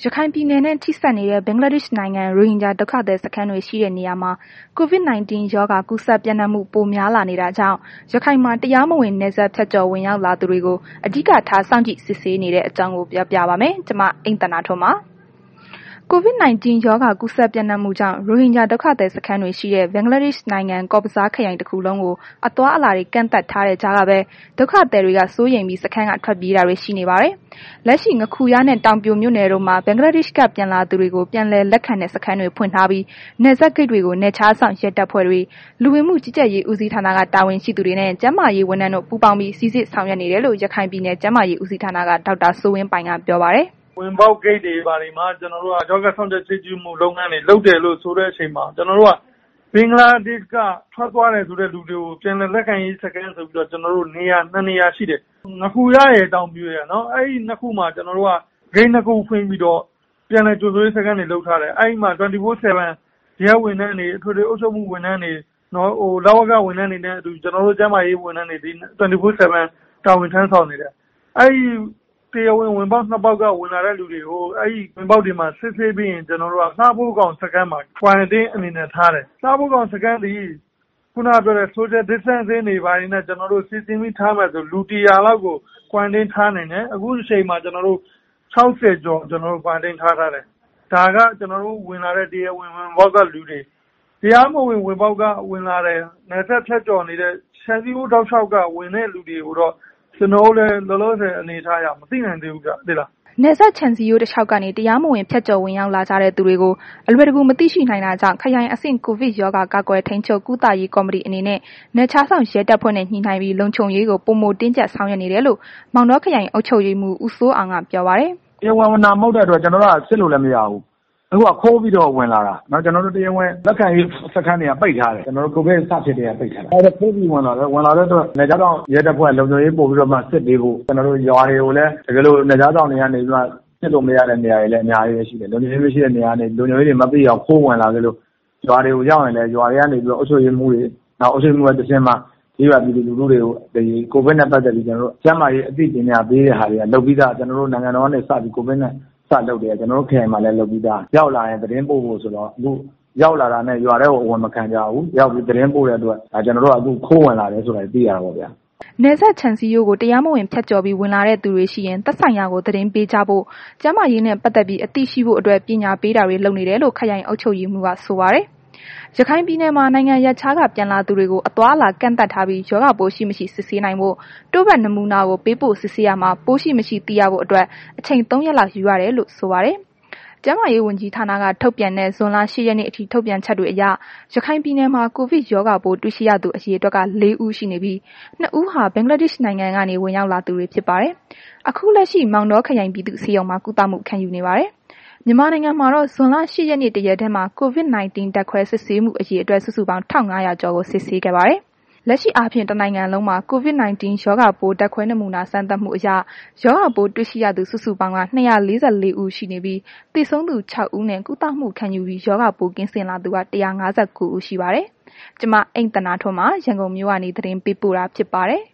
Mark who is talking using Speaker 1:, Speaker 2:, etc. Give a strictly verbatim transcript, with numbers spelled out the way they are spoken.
Speaker 1: ရခိုင်ပြည်နယ်နဲ့ထိစပ်နေတဲ့ဘင်္ဂလားဒေ့ရှ်နိုင်ငံရိုဟင်ဂျာဒုက္ခသည်စခန်းတွေရှိတဲ့နေရာမှာ ကိုဗစ် ၁၉ ရောဂါကူးစက်ပျံ့နှံ့မှုပိုများလာနေတာကြောင့် ရခိုင်မှာတရားမဝင်နယ်စပ်ဖြတ်ကျော်ဝင်ရောက်လာသူတွေကို အဓိကထားစောင့်ကြည့်စစ်ဆေးနေတဲ့အကြောင်းကို ပြောပြပါမယ်။ ကျမ အိမ့်သန္တာထွန်းပါ။ ကိုဗစ် ၁၉ ရောဂါကူးစက်ပျံ့နှံ့မှုကြောင့် ရိုဟင်ဂျာဒုက္ခသည်စခန်းတွေရှိတဲ့ ဘင်္ဂလားဒေ့ရှ်နိုင်ငံ ကော့ဘဇားခရိုင်တစ်ခုလုံးကို အသွားအလာတွေကန့်သတ်ထားတဲ့ကြားကပဲ ဒုက္ခသည်တွေက စိုးရိမ်ပြီး စခန်းက ထွက်ပြေးတာတွေ ရှိနေပါတယ်။ လက်ရှိ ငါးခူရနှင့် တောင်ပြိုမြို့နယ်တို့မှာ ဘင်္ဂလားဒေ့ရှ်က ပြန်လာသူတွေကို ပြန်လည်လက်ခံတဲ့ စခန်းတွေ ဖွင့်ထားပြီး နယ်စပ်ဂိတ်တွေကို နယ်ခြားစောင့်ရဲတပ်ဖွဲ့တွေ၊ လူဝင်မှုကြီးကြပ်ရေးဦးစီးဌာနက တာဝန်ရှိသူတွေနှင့် ကျန်းမာရေးဝန်ထမ်းတို့ ပူးပေါင်းပြီး စိစစ်ဆောင်ရွက်နေတယ်လို့ ရခိုင်ပြည်နယ် ကျန်းမာရေးဦးစီးဌာနက ဒေါက်တာစိုးဝင်းပိုင်က ပြောပါတယ်။
Speaker 2: "ဝင်ပေါက်ဂိတ်တွေဘာတွေမှာ ကျွန်တော်တို့က ရောဂါစောင့်ကြပ်စစ်ဆေးမှုလုပ်ငန်းတွေလုပ်တယ်လို့ဆိုတဲ့အချိန်မှာ ကျွန်တော်တို့က ဘင်္ဂလားဒေ့ရှ်က ထွက်သွားတယ်ဆိုတဲ့လူတွေကို ပြန်လည်လက်ခံရေးစခန်းဆိုပြီးတော့ ကျွန်တော်တို့နေရာ နှစ်နေရာရှိတယ်။ ငါးခူရရယ် တောင်ပြိုရယ်နော် အဲ့ဒီနှစ်ခုမှာ ကျွန်တော်တို့က ဂိတ်နှစ်ခုဖွင့်ပြီးတော့ ပြန်လည်ကြိုဆိုရေးစခန်းတွေလုပ်ထားတယ်။ အဲ့ဒီမှာ ၂၄ နာရီ ရဲဝန်ထမ်းတွေ အထွေထွေအုပ်ချုပ်မှုဝန်ထမ်းတွေ လဝကဝန်ထမ်းတွေနဲ့အတူ ကျွန်တော်တို့ ကျန်းမာရေးဝန်ထမ်းတွေ ၂၄ နာရီ တာဝန်ထမ်းဆောင်နေတယ်။ အဲ့ဒီတရားဝင်ဝင်ပေါက်နှစ်ပေါက်က ဝင်လာတဲ့လူတွေကို အဲ့ဒီဝင်ပေါက်တွေမှာ စစ်ဆေးပြီးရင် ကျွန်တော်တို့က လှဖိုးခေါင်စခန်းမှာ Quarantine အနေနဲ့ထားတယ်။ လှဖိုးခေါင်စခန်းသည် ခုနကပြောတဲ့ Social Distancing တွေဘာတွေနဲ့ ကျွန်တော်တို့ စီစဉ်ပြီးထားမယ်ဆို လူ ၁၀၀ လောက်ကို Quarantine ထားနိုင်တယ်။ အခုအချိန်မှာ ကျွန်တော်တို့ ၆၀ ကျော် Quarantine ထားထားတယ်။ ဒါက ကျွန်တော်တို့ ဝင်လာတဲ့ တရားဝင်ဝင်ပေါက်ကလူတွေ။ တရားမဝင်ဝင်ပေါက်က ဝင်လာတယ်။ နယ်စပ်ဖြတ်ကျော်နေတဲ့ ခြံစည်းရိုးတောက်လျှောက်က ဝင်တဲ့လူတွေကိုတော့ ကျွန်တော်တို့လည်း လောလောဆယ်အနေအထားအရ မသိနိုင်သေးဘူးဗျ သိလား။
Speaker 1: " နယ်စပ်ခြံစည်းရိုးတလျှောက်ကနေ တရားမဝင်ဖြတ်ကျော်ဝင်ရောက်လာကြတဲ့သူတွေကို အလွယ်တကူ မသိရှိနိုင်တာကြောင့် ခရိုင်အဆင့် ကိုဗစ်ရောဂါ ကာကွယ်ထိန်းချုပ်ကုသရေးကော်မတီအနေနဲ့ နယ်ခြားစောင့်ရဲတပ်ဖွဲ့နဲ့ ညှိနှိုင်းပြီး လုံခြုံရေးကို ပိုမိုတင်းကြပ်ဆောင်ရွက်နေတယ်လို့ မောင်တောခရိုင်အုပ်ချုပ်ရေးမှူး ဦးစိုးအောင်က ပြောပါတယ်။
Speaker 3: "တရားဝင်ဝင်တာမဟုတ်တဲ့အတွက် ကျွန်တော်တို့က စစ်လို့လည်းမရဘူး။ အခုက ခိုးပြီးတော့ ဝင်လာတာ။ ကျွန်တော်တို့ တရားဝင်လက်ခံရေးစခန်းတွေက ပိတ်ထားတယ်။ ကျွန်တော်တို့ ကိုဗစ်စဖြစ်ကတည်းက ပိတ်ထားတာ။ ခိုးပြီးဝင်လာတယ်။ ဝင်လာတဲ့အတွက် နယ်ခြားစောင့်ရဲတပ်ဖွဲ့က လုံခြုံရေးပိုပြီးတော့မှ စစ်ပေးဖို့ ကျွန်တော်တို့ ရွာတွေကိုလည်း တကယ်လို့ နယ်ခြားစောင့်တွေကနေပြီးမှ စစ်လို့မရတဲ့နေရာတွေလည်း အများကြီးပဲရှိတယ်။ လုံခြုံရေးမရှိတဲ့နေရာကနေ လုံခြုံရေးတွေမသိအောင် ခိုးဝင်လာခဲ့လို့ ရွာတွေကိုရောက်ရင်လည်း ရွာတွေကနေပြီးတော့ အုပ်ချုပ်ရေးမှူးတွေ နောက် အုပ်ချုပ်ရေးမှူးကတဆင့်မှ ကျေးရွာပြည်သူလူထုတွေကို ကိုဗစ်နဲ့ ပတ်သက်ပြီး ကျန်းမာရေးအသိပညာပေးတဲ့ဟာတွေက လုပ်ပြီးသား ကျွန်တော်တို့ နိုင်ငံတော်ကနေစပြီး ကိုဗစ်နဲ့ စလုပ်တယ်။ ကျွန်တော်တို့ ခရိုင်မှာလည်း လုပ်ပြီးသား ရောက်လာရင် သတင်းပို့ဖို့ဆိုတော့ အခုရောက်လာတာနဲ့ ရွာထဲကို အဝင်မခံကြဘူး။ ရောက်ပြီးသတင်းပို့တဲ့အတွက် ကျွန်တော်တို့က အခုခိုးဝင်လာတယ်ဆိုတာ သိရတာပေါ့ဗျာ။
Speaker 1: " နယ်စပ်ခြံစည်းရိုးကို တရားမဝင်ဖြတ်ကျော်ပြီး ဝင်လာတဲ့သူတွေရှိရင် သက်ဆိုင်ရာကို သတင်းပေးကြဖို့ ကျန်းမာရေးနဲ့ ပတ်သက်ပြီး အသိရှိဖို့အတွက် ပညာပေးတာတွေ လုပ်နေတယ်လို့ ခရိုင်အုပ်ချုပ်ရေးမှူးက ဆိုပါတယ်။ ရခိုင်ပြည်နယ်မှာ နိုင်ငံရပ်ခြားက ပြန်လာသူတွေကို အသွားအလာကန့်သတ်ထားပြီး ရောဂါပိုးရှိမရှိ စစ်ဆေးနိုင်ဖို့ တို့ဖတ်နမူနာကို ပေးပို့စစ်ဆေးရာမှာ ပိုးရှိမရှိ သိရဖို့အတွက် အချိန် သုံးရက်လောက် ယူရတယ်လို့ ဆိုပါတယ်။ ကျန်းမာရေးဝန်ကြီးဌာနက ထုတ်ပြန်တဲ့ ဇွန်လ ၈ ရက်နေ့အထိ ထုတ်ပြန်ချက်တွေအရ ရခိုင်ပြည်နယ်မှာ ကိုဗစ်ရောဂါပိုးတွေ့ရှိရသူ အရေအတွက်က လေးဦးရှိနေပြီး နှစ်ဦးဟာ ဘင်္ဂလားဒေ့ရှ်နိုင်ငံကနေ ဝင်ရောက်လာသူတွေဖြစ်ပါတယ်။ အခုလက်ရှိ မောင်တောခရိုင်ပြည်သူ့ဆေးရုံမှာ ကုသမှုခံယူနေပါတယ်။ မြန်မာနိုင်ငံမှာတော့ ဇွန်လ ၈ ရက်နေ့ တရက်တည်းမှာ ကိုဗစ် ၁၉ ဓာတ်ခွဲစစ်ဆေးမှု အရေအတွက် စုစုပေါင်း ၁၅၀၀ ကျော်ကို စစ်ဆေးခဲ့ပါတယ်။ လက်ရှိအားဖြင့် တစ်နိုင်ငံလုံးမှာ ကိုဗစ် ၁၉ ရောဂါပိုးဓာတ်ခွဲနမူနာ စမ်းသပ်မှုအရ ရောဂါပိုးတွေ့ရှိရသူ စုစုပေါင်းက ၂၄၄ ဦးရှိနေပြီး သေဆုံးသူ ၆ ဦးနှင့် ကုသမှုခံယူပြီး ရောဂါပိုးကင်းစင်လာသူက ၁၅၉ ဦးရှိပါတယ်။ ကျမ အိမ့်သန္တာထွန်းပါ ရန်ကုန်မြို့ကနေ သတင်းပေးပို့တာဖြစ်ပါတယ်။